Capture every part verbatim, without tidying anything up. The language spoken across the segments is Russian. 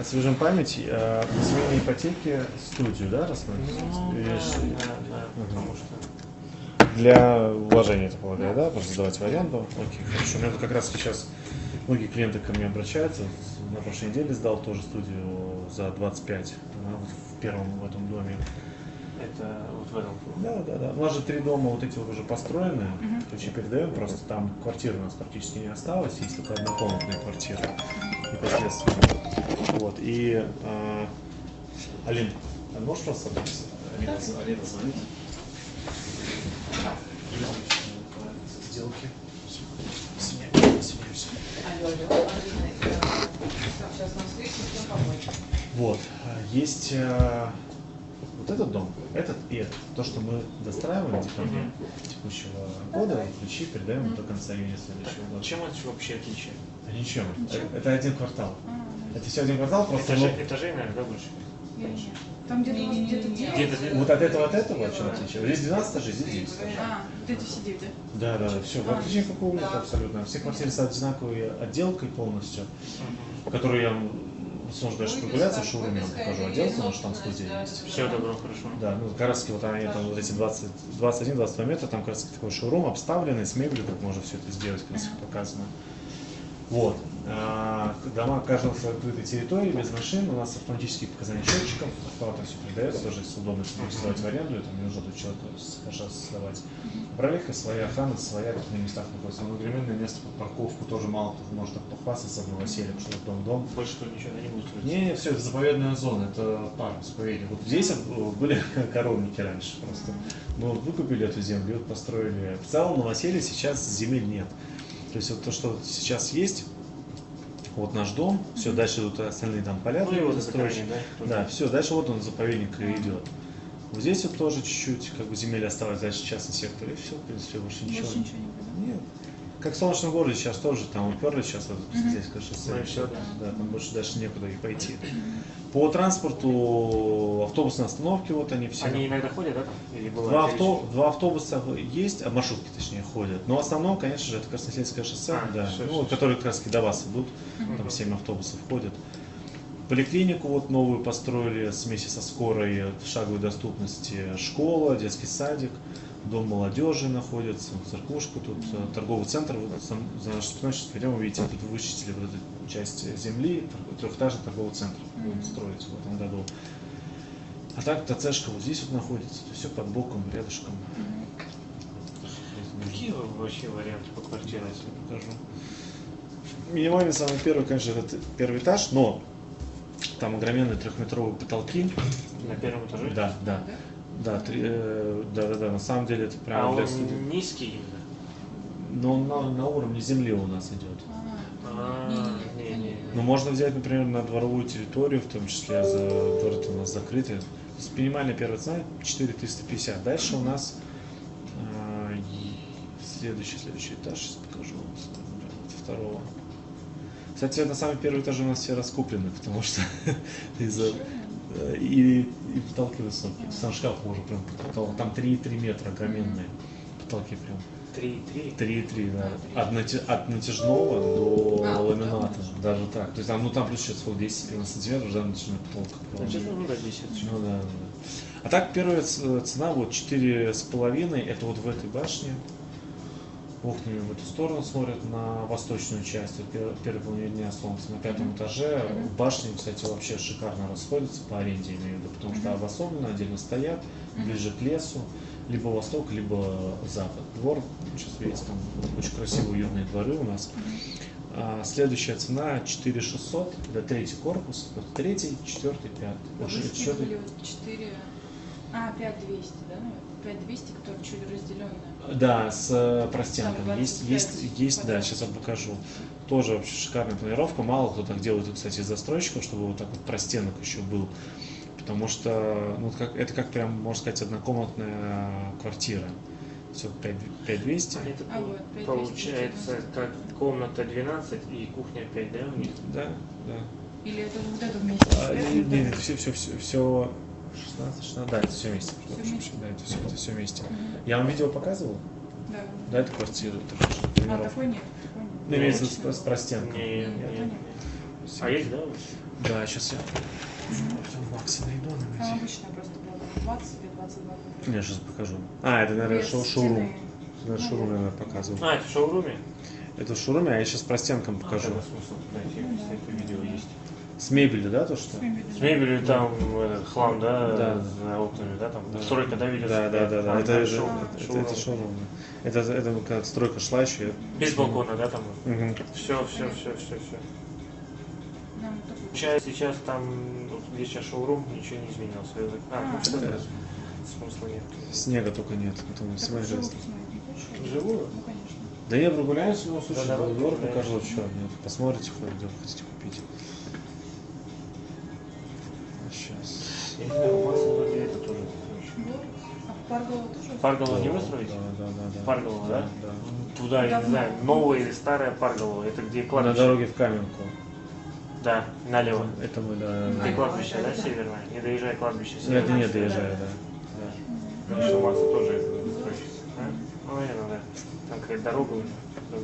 освежим память. Э, по смене ипотеки студию, да, рассмотреть? Ну, Или да, ш- да, да, Мгм. потому что... Для вложения, это полагаю, да? Можно сдавать в аренду. Окей, хорошо. У меня тут как раз сейчас многие клиенты ко мне обращаются. На прошлой неделе сдал тоже студию за двадцать пять. Она вот в первом в этом доме. Это вот в этом. Да, да, да. У нас же три дома вот эти вот уже построены. Мгм. Ключи передаем, просто там квартир у нас практически не осталось, есть только однокомнатные квартиры непосредственно. Вот. И э, Алин, а можешь просто Алина, Алина звонит? Сделки. Извиняюсь. Алло, алло. Сейчас на встрече, с кем помочь? Вот. Есть э, вот этот дом, этот и этот. То, что мы достраиваем в декабре текущего года, ключи передаем до конца июня следующего года. Чем это вообще отличие? А ничем. Ничем. Это один квартал. А, Это все один квартал, просто Этажей, ну, этажей, наверное, да, больше? я не знаю. Там где-то у вас где-то девять? Где-то вот от этого от этого в чем отличие? Здесь двенадцать этажей, здесь девять этажей. А, вот эти все девять, Да, да? да, все. А. Отличие какого нет абсолютно. Все квартиры с одинаковой отделкой полностью, которую я сможешь даже прогуляться в шоуруме, я вам покажу отделку, потому что там студия есть. Все добро, хорошо. Да, ну как раз вот они там вот эти двадцать, двадцать один двадцать два метра, там как раз такой шоурум обставленный с мебелью, как можно все это сделать, как раз показано. Вот. А, дома каждого с открытой территории, без машин, у нас автоматические показания счетчиков, автоматом все передается, тоже если удобно сдавать в аренду, там не нужно тут человеку хорошо создавать. Проверка своя, охрана своя, как на местах находится. Но временное место под парковку тоже мало кто может так похвастаться в новоселье, потому что дом дом. Больше тут ничего не будет строиться. Не, не, все, это заповедная зона, это парк заповедник. Вот здесь были коровники раньше просто. Мы вот выкупили эту землю, вот построили. В целом новоселье сейчас земель нет. То есть вот то, что вот сейчас есть, вот наш дом, все, дальше идут остальные там поля, Ну и вот застроечные. заповедник, да? Да, все, дальше вот он заповедник и идет. Вот здесь вот тоже чуть-чуть как бы земель осталась, дальше частный сектор, и все, в принципе, больше ничего. Больше ничего не было. Нет. Как в Солнечном городе сейчас тоже, там уперлись сейчас вот Мгм. здесь, как шоссе. Ну и всё, да. Да, там больше дальше некуда и пойти. По транспорту, автобусные остановки, вот они все. Они иногда ходят, да? Там? Или бывает Два, количество? авто, два автобуса есть, а маршрутки точнее ходят. Но в основном, конечно же, это Красносельское шоссе, А, да, всё, ну, всё, которые как раз до вас идут, там семь автобусов ходят. Поликлинику вот новую построили вместе со скорой в шаговой доступности. Школа, детский садик, дом молодежи находится, церквушка, тут э, торговый центр. Вот сам- за нашей спиной сейчас пойдем, вы видите, тут вычистили вот эту часть земли, тр- трехэтажный торговый центр будет строиться в этом году. А так ТЦшка вот здесь вот находится, все под боком, рядышком. Какие вообще варианты по квартирам? Давайте я покажу. Минимальный самый первый, конечно, это первый этаж, но там огроменные трехметровые потолки. На первом этаже? Да, да. Да, три- э, да, да, да, на самом деле это А прям он для студии. низкий именно? Но он на, на уровне земли у нас идет. А, А, не-не-не, не-не. Но можно взять, например, на дворовую территорию, в том числе за дворы у нас закрыты. То есть минимальная первая цена четыре тысячи триста пятьдесят. Дальше у нас э, и следующий, следующий этаж, сейчас покажу вам с вот второго. Кстати, на самый первый этаж у нас все раскуплены, потому что из-за э, и, и потолки высокие. Сам шкаф уже прям потолок, там три и три метра огроменные потолки прям. Три-три? три и три, да. От, нати- от натяжного до А, ламината, даже так. То есть там, ну там плюс сейчас вот десять сантиметров, да, натяжной потолок. Значит, ну да, десять. Ну да, да. А так первая ц- цена вот четыре с половиной, это вот в этой башне. Окнами в эту сторону смотрят на восточную часть, вот пер- первой половине дня солнце на пятом этаже. Башни, кстати, вообще шикарно расходятся по аренде, имею в виду, потому что обособленно, отдельно стоят, ближе к лесу, либо восток, либо запад. Двор, сейчас видите, там очень красивые уютные дворы у нас. А, следующая цена четыре шестьсот, это третий корпус, вот третий, четвертый, пятый. Вы Уже скидывали четвертый. вот четыре, а, пять двести, да, наверное? пять двести, которые чуть разделенные. Да, с э, простенками. Там Есть, двадцать есть, пять есть, да, квадратов. сейчас я покажу. Тоже вообще шикарная планировка. Мало кто так делает, кстати, из застройщиков, чтобы вот так вот простенок еще был. Потому что ну, как, это как прям, можно сказать, однокомнатная квартира. Все, пять двести. Это А вот, пять двести получается как комната двенадцать и кухня пять, да, у них? Да, да. Или это вот это вместе? А, да? нет, нет, все, все, все, все шестнадцать, шестнадцать, да, это все вместе. Всё Прошу вместе? прощения, Да, это все, это все вместе. Мгм. Я вам видео показывал? Да. Да, это квартира. Это же А, планировка. такой нет. такой нет. Ну, имеется в Обычно виду с, с простенком. Не, Нет, не, это не. нет. А есть, да? Да, сейчас я в Максе найду на Там магазине. обычно просто было двадцать или двадцать два. Я сейчас покажу. А, это, наверное, Без шоу шоурум. стены. На шоурум, наверное, показывал. А, это в шоуруме? Это в шоуруме, а я сейчас про стенкам покажу. Тогда смысл найти, если это видео есть. С мебелью, да, то что? С мебелью там этот хлам, да, Да. за окнами, да, там Да. стройка, да, ведется? Да, да, да, да. А, Это, там это, шоу- это, шоурум. это шоурум. Это, это когда стройка шла еще. Без балкона, да, там? Мгм. Все, все, все, все, все. Нам такой. Сейчас, сейчас там, вот где сейчас шоурум, ничего не изменилось. А, ну что Да. смысла нет. Снега только нет. Потом Так смотри, вживую раз- посмотреть не хочешь? Вживую? Ну, конечно. Да я прогуляюсь, в любом случае, Да, да, давай, двор прогуляемся. покажу, что нет. Посмотрите, хоть хотите купить. Сейчас. Я не знаю, у вас вроде это тоже. Вот. А Парголова тоже? Парголова не выстроить? Да, да, да, да. Парголова, да? Да. Туда, я не Давно. знаю, новая или старая Парголова. Это где На кладбище? дороге в Каменку. Да, налево. Это мы, да. Где да. кладбище, да, северное? Не доезжай кладбище Нет, северное. нет, доезжаю, да. да. Дальше Макса тоже это строить. А? Ну, наверное, да. Там какая-то дорога уже.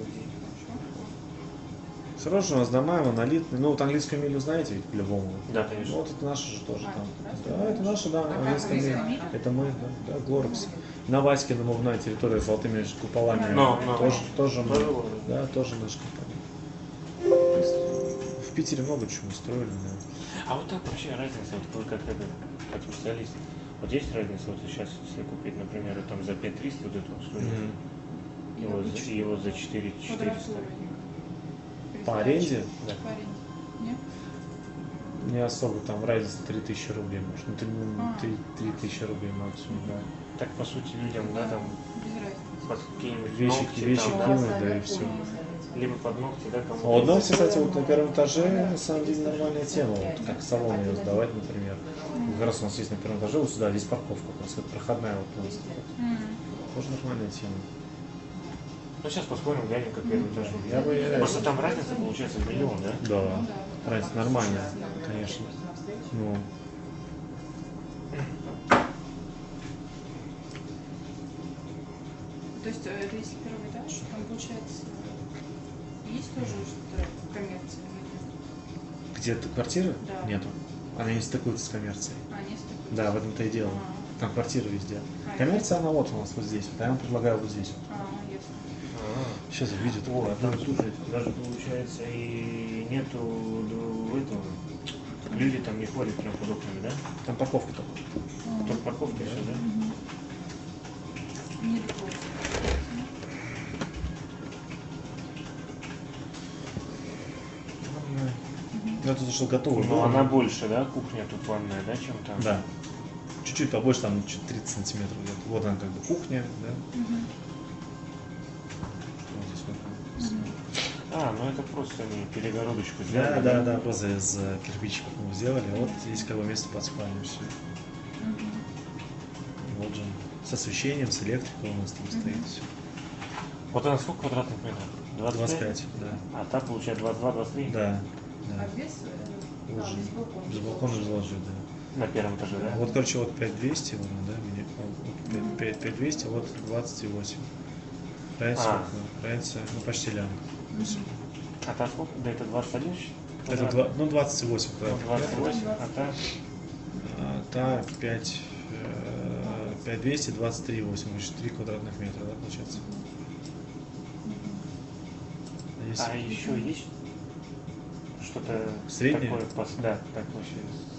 Хорошо, у нас дома монолитные. Ну, вот английскую милю знаете ведь по-любому. Да, Ну, конечно. вот это наши же тоже А, там. это Да, это наши, да, А английская как миля. английская миля? Это мы, да, да, Глорекс. На Ваське намывная территория с золотыми куполами. Но, но. Тоже, тоже мы. Тоже Глорекс? Да, тоже наша компания. В Питере много чего строили, да. А вот так вообще разница, вот вы как это, как специалист, вот есть разница, вот сейчас, если купить, например, там за пять триста вот эту студию, и, вот, за- и вот за четыре четыреста. По аренде? Да. По аренде. Нет? Не особо, там разница три тысячи рублей, может, ну, три, А. три, три тысячи рублей максимум, да. Так, по сути, людям, да, там, Без разницы. под какие-нибудь Вещи, ногти, вещи там, да, кинуть, да, и все. либо под ногти, да, кому-то. А у нас, кстати, вот на первом этаже, на самом деле, нормальная тема, вот как салон ее сдавать, например. Как раз у нас есть на первом этаже, вот сюда, здесь парковка, как раз, вот проходная вот у нас. М. Тоже нормальная тема. Ну, сейчас посмотрим, глянем, как первый этаж выглядит. Я бы, я- Просто там разница получается в миллион, да? Да, разница нормальная, конечно. Ну, То есть, э, это если первый этаж, там получается, есть тоже что-то коммерция? где-то квартиры Да. нету. Она не стыкуется с коммерцией. А, не столько? Да, в этом-то и дело. А. Там квартиры везде. А, Коммерция, она вот у нас вот здесь. Вот, а я вам предлагаю вот здесь. А, ясно. Сейчас видит. Вот, там, слушай, даже получается и нету ну, этого, люди там не ходят прям под окнами, да? Там парковка только. Только парковка и все, да? Не такое. Ну, это что готово. Но она больше, да, кухня тут ванная, да, чем там? Да. Чуть-чуть побольше, там чуть тридцать сантиметров где-то. Вот она как бы кухня, да. Мгм. Вот здесь вот. А, ну это просто они перегородочку Да, сделали. да, да, просто из э, кирпичиков мы сделали. Вот здесь как бы место под спальню все. Мгм. Вот же. С освещением, с электрикой у нас там стоит все. Вот она сколько квадратных метров? двадцать пять, да. А та получается двадцать два двадцать три? Да. А Да. без, э, Уже. а, без балкона? За балкон заложили, да. На первом этаже, да? Вот, короче, вот пять двести, вот, да, мне, вот пять, пять двести, вот двадцать восемь. Разница, А. сколько? Разница, ну, почти лям. А та сколько? Да это двадцать один? Это два, ну, двадцать восемь Ну, квадратных двадцать метров. восемь, а та? А, та пять, э, пять двести, двадцать три восемь, значит, три квадратных метра, да, получается? А если- А еще есть что-то Среднее? такое? пос- Да, так вообще.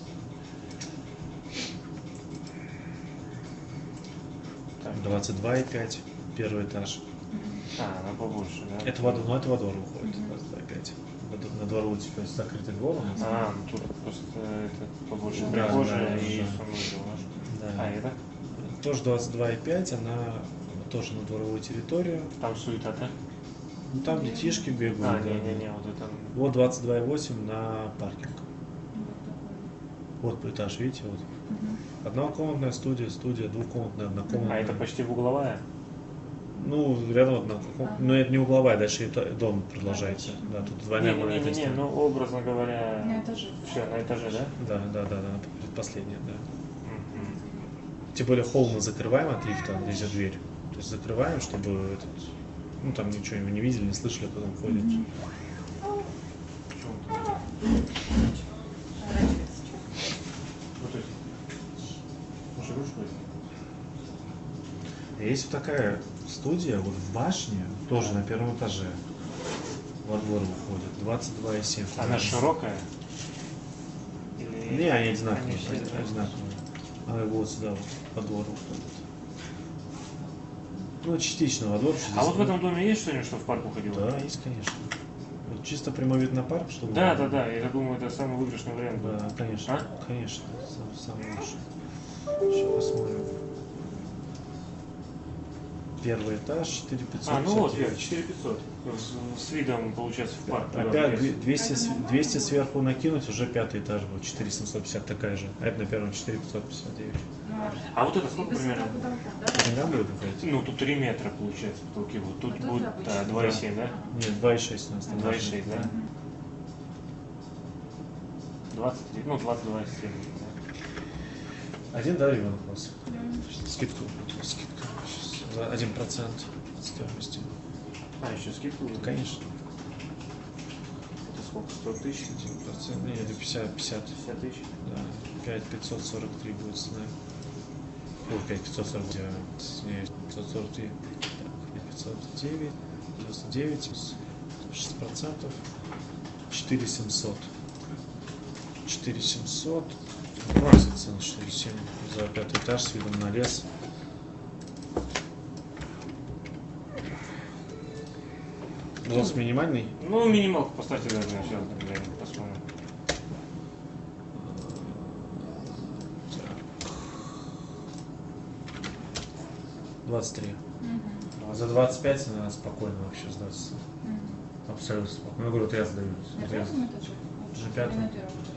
Так. двадцать два и пять, первый этаж. А, она побольше, да? Это во, ну, это во двор выходит, двадцать два и пять. На д- На двору, то есть закрытый двор у нас. А, ну тут просто это побольше Да, прихожая да, и да. санузел, да? Да. А это? Тоже двадцать два и пять, она тоже на дворовую территорию. Там суета, да? Ну, там детишки бегают. А, да. не-не-не, вот это... Вот двадцать два и восемь на паркинг. Вот такой. Вот этаж, видите, вот. Мгм. Однокомнатная студия, студия, двухкомнатная, однокомнатная. А это почти в угловая? Ну, рядом однокомнатная. Но это не угловая, дальше и то- дом продолжается. Да, тут двойная монолитная Не-не-не, стена. ну образно говоря... На этаже. Все, на этаже, да? Да, да, да, да, предпоследняя, да. Мгм. Тем более холл мы закрываем от лифта, здесь же дверь. То есть закрываем, чтобы этот, ну там ничего не видели, не слышали, кто там ходит. В чём-то. есть вот такая студия вот в башне, тоже на первом этаже. Во двор выходит. двадцать два и семь. Она широкая? Или... Не, они одинаковые. Они все Они одинаковые. одинаковые. Она вот сюда вот по двору уходит. Ну, частично во двор. А вот в этом доме есть что-нибудь, что в парк уходило? Да, есть, конечно. Вот чисто прямой вид на парк, чтобы... Да, да, да. Я думаю, это самый выигрышный вариант. был. Да, конечно. А? Конечно. Сам, самый лучший. Сейчас посмотрим. Первый этаж, четыре тысячи пятьсот. А, ну вот, Вера, четыре тысячи пятьсот. С, с видом, получается, в парк. туда Опять вниз. двести, с- двести сверху накинуть, уже пятый этаж будет, четыре тысячи семьсот пятьдесят такая же. А это на первом четыре тысячи пятьсот пятьдесят девять. Ну, А вот это и сколько высота примерно? потолка, да? По деньгам будет выходить? Ну, тут три метра получается потолки. Вот тут А тут будет обычно. да, два и семь, да? Нет, два и шесть у нас. там два и должны. шесть, да? Мгм. двадцать три, ну, двадцать два и семь. Один, да, Иван, вопрос? Да. Скидку. Скидка. Сейчас. За один процент стоимости. А, еще скидку? Ну, конечно. Это сколько? сто тысяч? Один процент. Нет, это пятьдесят, пятьдесят. пятьдесят тысяч? Да. пять тысяч пятьсот сорок три будет цена. Ой, пять тысяч пятьсот сорок девять. Нет, пятьсот сорок три. Так, пять тысяч пятьсот девять. девяносто девять. шесть процентов. четыре тысячи семьсот. четыре тысячи семьсот. двадцать цен, четыре семь за пятый этаж с видом на лес. Взнос минимальный. Ну, минималку поставьте даже на сейчас, например, посмотрим. двадцать три. Мгм. За двадцать пять она спокойно вообще сдастся. Мгм. Абсолютно спокойно. Я говорю, вот я сдаюсь. На Вот я- пятом этаже? Лучше. На пятом. Или на первом этаже?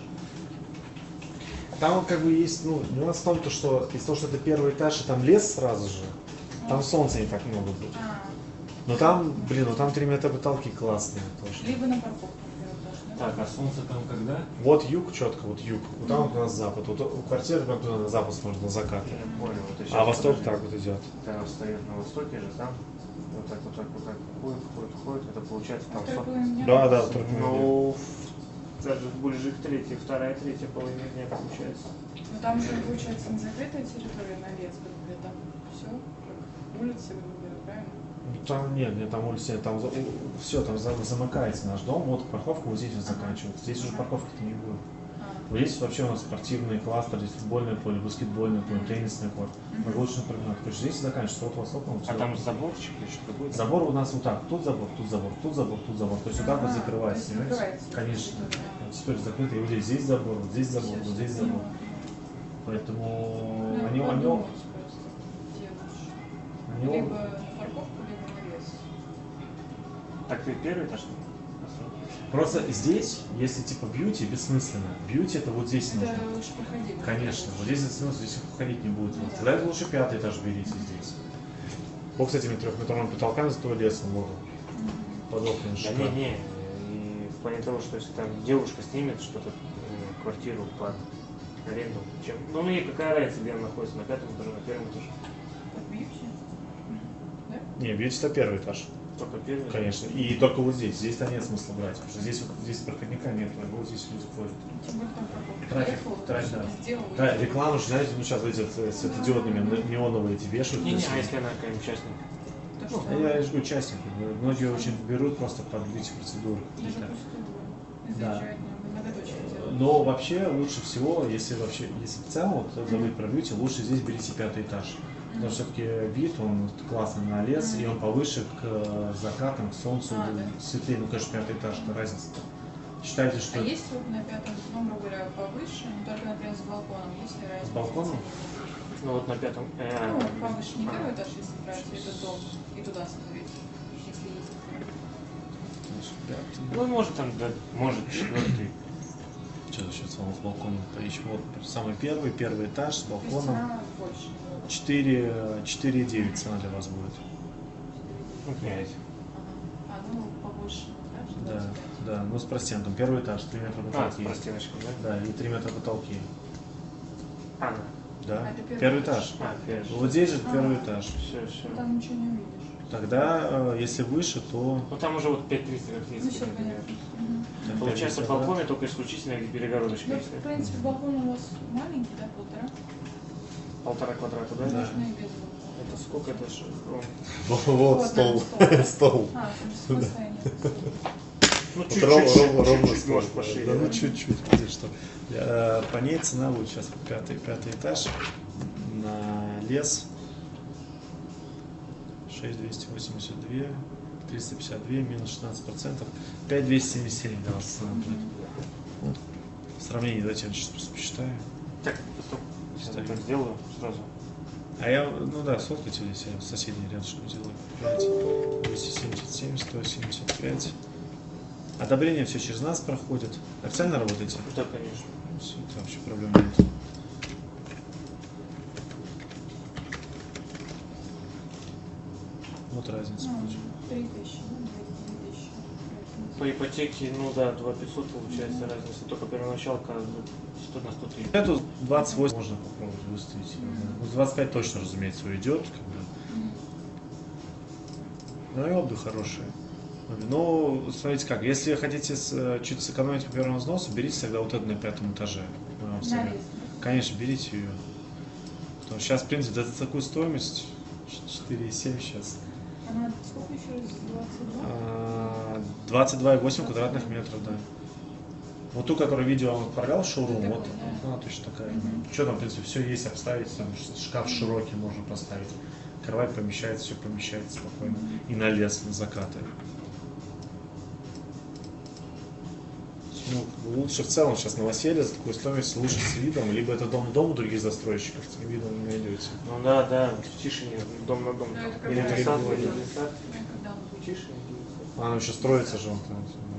Там как бы есть, ну, нюанс в том, то, что из-за того, что это первый этаж, и там лес сразу же, там солнца не так много будет. А, Но там, блин, ну там три метра потолки классные тоже. либо на парковку на первом этаже, да? Так, а солнце там когда? Вот юг, четко, вот юг. Вот там вот у нас запад. Вот у квартиры прям туда на запад смотрит, на закат. Я понял. Вот А восток подожди. так вот идет. Там встает на востоке же, там. Вот так, вот так, вот так. Ходит, ходит, ходит. Это получается А там второй солнце. половине дня? Да, да, второй половине Ну, даже ближе к третьей, вторая, третья половина дня получается. Ну там же получается не закрытая территория на лес, грубо говоря, там все, как улицы, грубо говоря, правильно? Ну, там нет, нет, там улица, там все, там за- замыкается наш дом, вот парковка вот здесь вот заканчивается. Здесь уже парковки-то не будет. А, Вот здесь вообще у нас спортивный кластер, здесь футбольное поле, баскетбольное поле, теннисный корт, прогулочный променад. Короче, здесь и заканчивается, вот востоком. А там заборчик или что-то будет? Забор у нас вот так, тут забор, тут забор, тут забор, тут забор. То есть вот так вот ага, закрывается, то есть понимаете? закрывается Конечно. территория. Вот теперь закрыто, и вот здесь, здесь забор, вот здесь забор, Всё, вот здесь всё забор. поняла. Поэтому Ну, они, они, подумать просто, где лучше. они, Либо на парковку, либо на лес. Так ты первый этаж? просто здесь, если типа бьюти, бессмысленно. Бьюти это вот здесь нужно. Это лучше проходить. Конечно, вот здесь смысл, здесь ходить не будет. Вот. Тогда это лучше пятый этаж берите здесь. Вот с этими трехметровыми потолками, зато лесом можно. Под окнами Да шикарно. не, не. И в плане того, что если там девушка снимет что-то, м, квартиру под аренду, чем. Ну, ей какая разница, где она находится, на пятом этаже, на первом этаже. Под бьюти? Да? Не, бьюти это первый этаж. Только первый. Конечно. И только вот здесь. Здесь-то нет смысла брать. Потому что здесь, вот, здесь проходника нет, а вот здесь люди ходят. Тем более там парковка. Трафик, Приехал, трафик, что-то да. сделал, Да, уехал. рекламу же, знаете, ну сейчас эти э, светодиодными не- неоновые эти вешают. Не, то не, есть, а если она какая-нибудь частная? То, ну, что я же говорю, частники. Многие очень берут просто под эти процедуры даже какие-то. пустую. И Да. заезжать на многоточие делать. Но вообще лучше всего, если вообще, если в целом вот, забыть про бьюти, лучше здесь берите пятый этаж. Потому что все-таки вид, он классный на лес, и он повыше к э, закатам, к солнцу, А, да. светлее, ну, конечно, пятый этаж, это разница. Считайте, что А есть вот на пятом, ну, грубо говоря, повыше, но только, например, с балконом, есть ли разница? балконом? Ну вот на пятом. э, Ну, повыше не а, первый этаж, если брать этот дом, и туда смотреть, если есть. пятый. Ну, может там, да, может четвертый. Что сейчас вам с балконом поищем? Вот самый первый, первый этаж с То есть балконом. цена больше. четыре, четыре девять цена для вас будет. Ну, пять. Ага. А, ну, побольше, да? Да, двадцать пять. да, ну с простенком. Первый этаж, три метра А, с потолки. простеночкой, да? Да, и три метра потолки. А, да. Да. А это первый Первый этаж. этаж. А, пять. Вот здесь же А. первый этаж. Все, все. Ну, там ничего не увидишь. Тогда, э, если выше, то Ну там уже вот пять триста как Ну, есть. все понятно. Мгм. там Получается, пять в балконе квадрат. только исключительно перегородочка Ну, есть. в принципе, балкон у вас маленький, да, полтора? Полтора квадрата, да? Да. Можно и без балкона. Это сколько это ж? Ром? Вот Вот, стол. да, Стол. А, там же смысла нет. Ну, Вот чуть-чуть, ров- ров- ровно чуть-чуть, стол. может, пошире. Да, ну да? чуть-чуть, где что. Э, По ней цена будет сейчас пятый, пятый этаж на лес. шесть двести восемьдесят два, триста пятьдесят два минус шестнадцать процентов. пять двести семьдесят семь для вас цена будет. Вот. В сравнении, давайте я сейчас просто посчитаю. Так, стоп. Я Ставим. так сделаю сразу. А я, ну да, сфоткайте здесь, я соседний рядышком сделаю. пять, двести семьдесят семь, сто семьдесят пять. Одобрение все через нас проходит. Официально работаете? Да, конечно. Все, это вообще проблем нет. Вот разница. Ну, получается. три тысячи, ну, две тысячи. По ипотеке, ну да, два пятьсот получается разница, только первоначалка сто на сто три. Эту двадцать восемь можно попробовать выставить. Ну, двадцать пять точно, разумеется, уйдет. Как бы. Ну и отдых хороший. Ну, смотрите как, если хотите с, чуть сэкономить по первому взносу, берите тогда вот это на пятом этаже. Мы вам На советуем. лес. Конечно, берите ее. Потому что сейчас, в принципе, за такую стоимость четыре и семь сейчас. Она сколько еще раз? двадцать два? А, двадцать два и восемь квадратных метров, да. Вот ту, которую видео вам отправлял, шоурум, Это вот такой, да. она точно такая. Мгм. Что там, в принципе, все есть, обставить, там шкаф широкий можно поставить. Кровать помещается, все помещается спокойно. И на лес, на закаты. Ну, лучше в целом сейчас новоселье за такую стоимость, лучше с видом, либо это дом дом у других застройщиков, с таким видом не найдете. Ну да, да, в Тишине, дом на дом. Ну, это Или когда лесат, это или будет? лесат. Ну, когда он В будет? Тишине. А она еще строится же. Он там.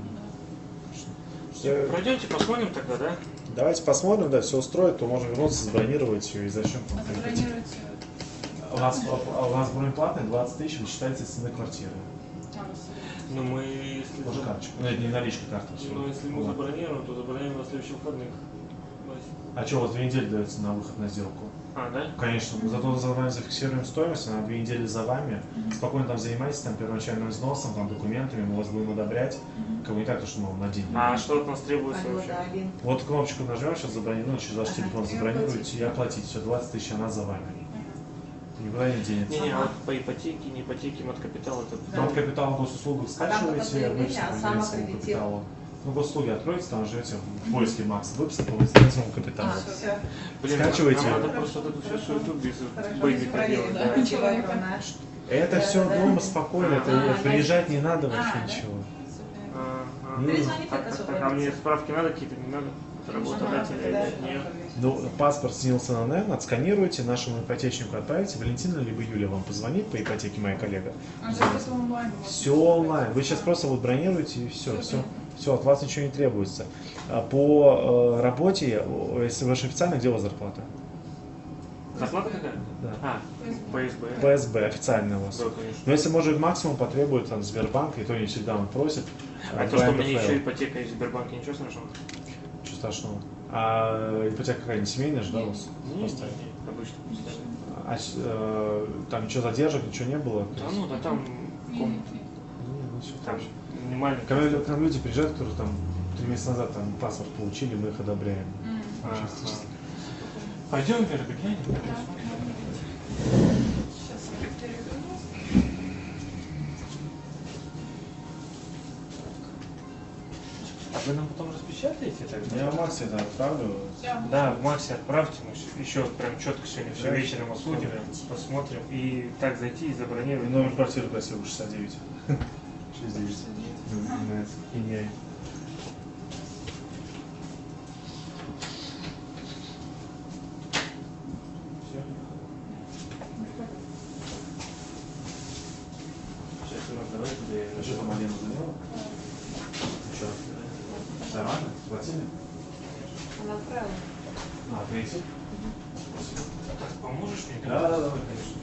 Всё. Пройдемте, посмотрим тогда, да? Давайте посмотрим, да, все устроит, то можно вернуться, забронировать ее и зачем А там приехать. забронируйте. У нас, а у нас бронь платная, двадцать тысяч вычитается из цены квартиры. А, на сегодня. Ну мы, если... Тоже карточка. Ну, это не наличка, карта. всё. Ну, если мы Вот. забронируем, то забронируем на следующих выходных. Вась. А что, у вас две недели дается на выход на сделку? А, да? Конечно, мы зато за вами зафиксируем стоимость, она две недели за вами. Мгм. Спокойно там занимайтесь там первоначальным взносом, там документами, мы вас будем одобрять. Мгм. Как бы не так, то, что мы вам на день. А что от нас требуется Алло, вообще? да, Алин. Вот кнопочку нажмем, сейчас забронируем, через ваш Ага, телефон и забронируете оплатить. и оплатить. Все, двадцать тысяч, она за вами. Ага. Никуда не денется. Не-не, а Ага. вот по ипотеке, не ипотеке, мат капитал это... Да. Там капитал в госуслугах А там только скачиваете, заявление, выписать а по сам материнскому аккредитирован. капиталу. Ну, госуслуги откроете, там живете в поиске Макс, выписать по материнскому капиталу. А, все. Блин, Скачивайте. нам надо просто вот эту всю суету без Хорошо, бэйби проверим, проделать, да. да. Ничего огромное. Это Да, все да, да. дома спокойно, это А, приезжать не надо вообще А, да? ничего. Супер. А, а. Ну, Перезвоните, Так, это так, все так, а мне справки надо какие-то, не надо? От работодателя или нет? Ну, паспорт с НИЛС-НН отсканируете, нашему ипотечнику отправите, Валентина либо Юля вам позвонит по ипотеке, моя коллега. А же это онлайн. у вас Все будет онлайн, вы сказать. сейчас просто вот бронируете и все, Всё все, понятно. все, от вас ничего не требуется. А По э, работе, э, если вы же официально, где у вас зарплата? Зарплата какая? Да. А, ПСБ. ПСБ официально у вас. Да, конечно. Но если может максимум потребует там Сбербанк, и то не всегда он просит. А то, что у меня еще ипотека из Сбербанка, ничего страшного? Ничего страшного. А ипотека какая, не семейная же, да, у вас? Не, не, Просто? не, обычно. А с- э, там ничего задержек, ничего не было? Да ну, да там Не, комната. не, не. Не, ну, всё Там хорошо. не маленькая. Когда лю- к нам люди приезжают, которые там три месяца назад там паспорт получили, мы их одобряем. М. А, Чисто, чисто. а. Пойдем, Вера, глянем. Да, сейчас я переверну. А вы нам потом распечатаете тогда? Я Максе это отправлю. Да. Да, в Максе отправьте, мы щ- еще прям четко сегодня все Да. вечером осудим, посмотрим и так зайти и забронировать. Номер квартиры красивый, шестьдесят девять. шестьдесят девять. Нравится. Гениально. Всё. Сейчас у нас давай туда я А что там Алена заняла? Что? Нормально? Платили? Она отправила. А, третий? Так, поможешь мне? Да, да, да, конечно.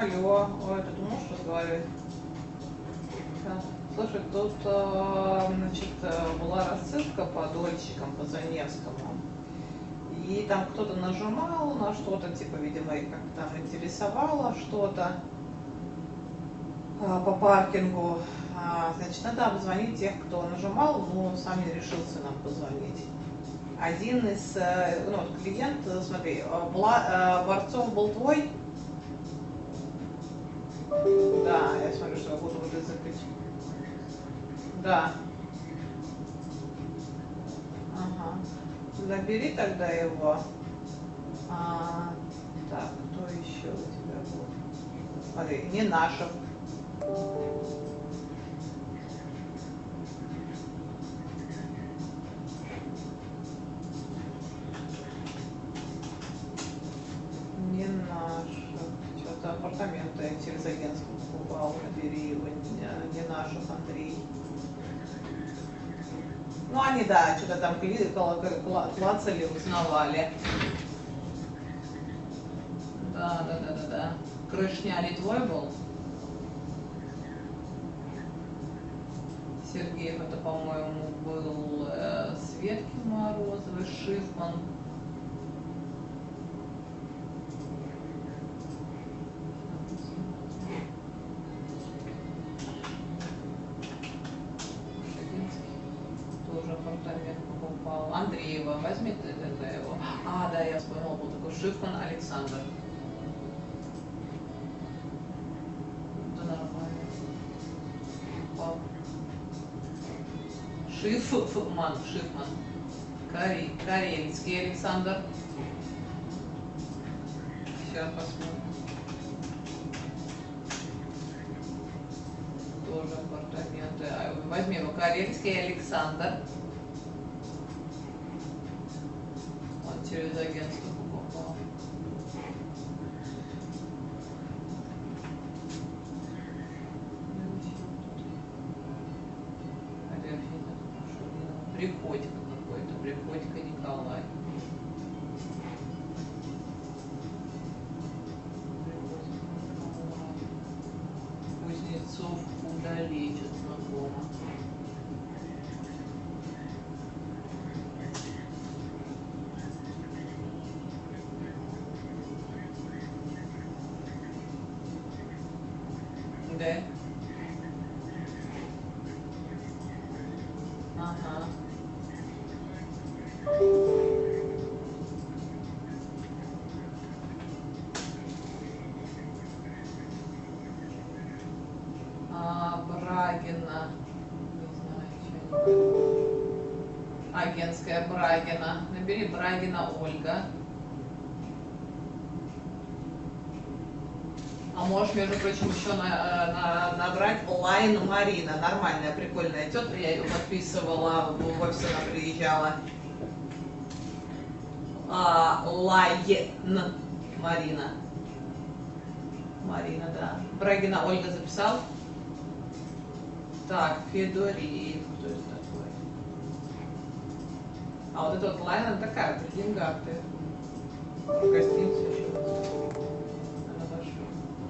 алло. Ой, это ты можешь разговаривать? Да. Слушай, тут, э, значит, э, была рассылка по дольщикам, по Заневскому. И там кто-то нажимал на что-то, типа, видимо, их как-то там интересовало что-то э, по паркингу. А, значит, надо обзвонить тех, кто нажимал, но сам не решился нам позвонить. Один из, э, ну, вот клиент, э, смотри, э, Бла, э, Борцов был твой? Да, я смотрю, что я буду вот это закрыть. Да. Ага. Набери тогда его. А, так, кто еще у тебя был? Смотри, не Ненашев. Ненашев. Что-то апартаменты я через агентство покупал. Набери его. Ненашев Андрей. Ну, они, да, что-то там клацали, узнавали. Да, да, да, да, да. Крышня не твой был? Сергеев, это, по-моему, был э, Светкин Морозовый, Шифман. Тоже апартамент покупал. Андреева, возьми ты тогда его. А, да, я вспомнила, был такой Шифман Александр. Да нормально. Пап. Шифман, Шифман. Кари, Карельский Александр. Сейчас посмотрим. Тоже апартаменты. Возьми его, Карельский Александр. Он через агентство покупал. Приходько какой-то, Приходько Николай. Кузнецов Удали, что-то знакомо. Да? Ага. А, Брагина. Не знаю, что. Агентская Брагина. Набери Брагина Ольга. А можешь, между прочим, еще на, на, набрать Лайн Марина. Нормальная, прикольная тетка. Я ее подписывала, в офис она приезжала. А, Лайн Марина. Марина, да. Брагина Ольга записал. Так, Федориев. Кто это такой? А вот эта вот Лайн, она такая, при деньгах ты. В гостиницу еще. Она большая.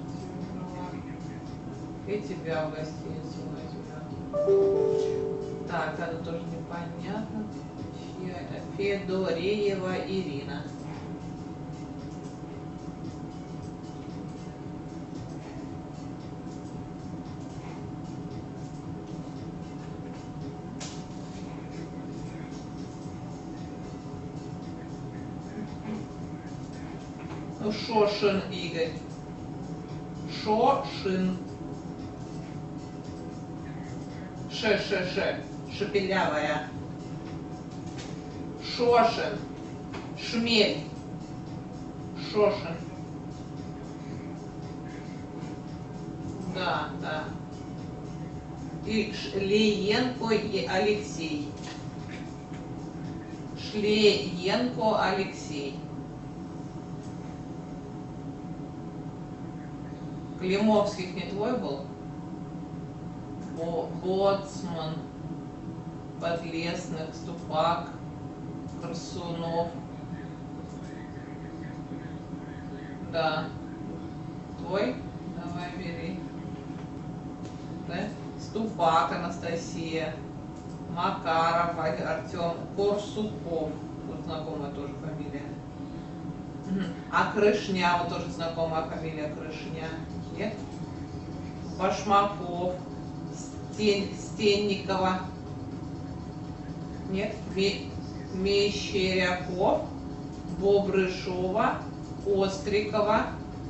И тебя в гостиницу возьмет. Так, это тоже непонятно. Чья это? Федореева Ирина. Шошин Игорь. Шошин. Ше-ше-ше. Шепелявая. Шошин. Шмель. Шошин. Да, да. И Шлеенко и Алексей. Шлеенко Алексей. Климовских не твой был? Бо, Боцман, Подлесных, Ступак, Красунов. Да. Твой? фамилий. Да? Ступак Анастасия, Макаров Артем, Корсуков, вот знакомая тоже фамилия. А Крышня, вот тоже знакомая фамилия Крышня. Нет? Башмаков, Стен, Стенникова. Нет? Ме, Мещеряков, Бобрышова, Острикова.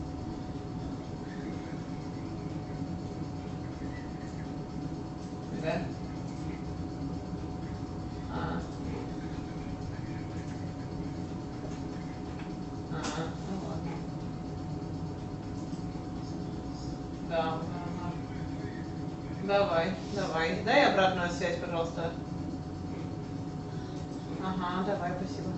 Да? А. А, ну ладно. Да, ага. Давай, давай. Дай обратную связь, пожалуйста. Ага, давай, спасибо.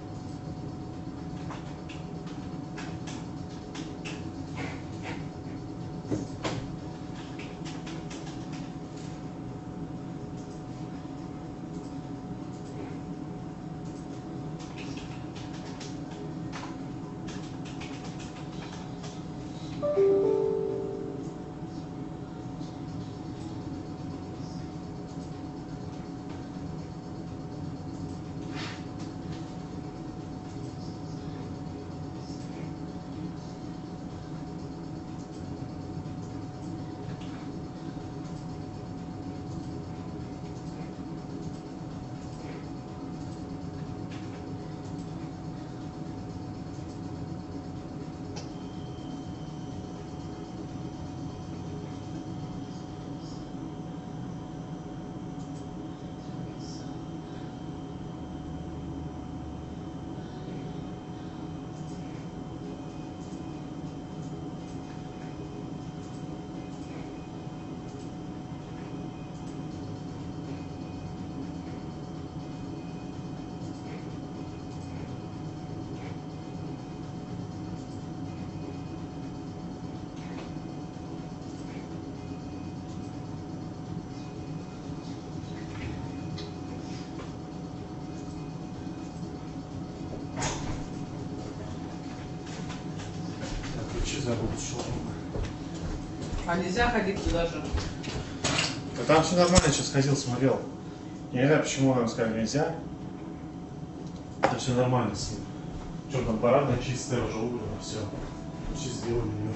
Забыл, что. А нельзя ходить туда же? Да там все нормально, сейчас ходил, смотрел. Я не знаю, почему нам сказали нельзя. Это все нормально с ним. Что там, парадная чистая уже убрана, все. Почти сделали ее.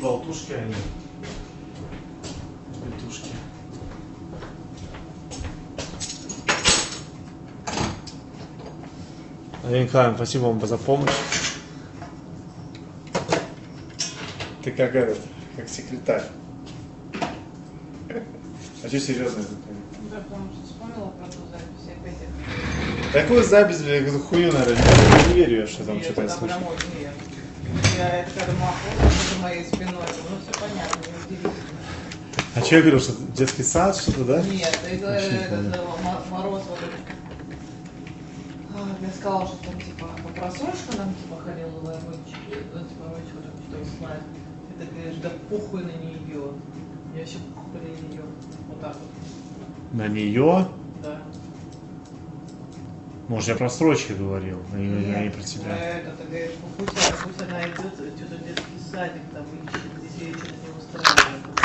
болтушки они. Петушки. Алина Николаевна, спасибо вам за помощь. Ты как этот, как секретарь. А что серьезно это? Да, потому что вспомнила про ту запись опять. Такую запись, бля, какую хую, наверное, не верю, что там Нет, что-то это слышно. прям вот нет. Я это когда махала за моей спиной, ну все понятно, не удивительно. А что я говорил, что детский сад, что-то, да? Нет, это Вообще не этот помню. э, Мо- Мороз вот этот. А, я сказала, что там типа просрочка нам типа ходила воевать, ну типа воевать, что то знает. И ты говоришь, да похуй на нее. Я вообще похуй на нее. Вот так вот. На нее? Да. Может, я про строчки говорил, а не, а не Нет, про тебя. это ты говоришь, ну пусть, она- пусть она идет, что-то детский садик там ищет, здесь ее что-то не устраивает.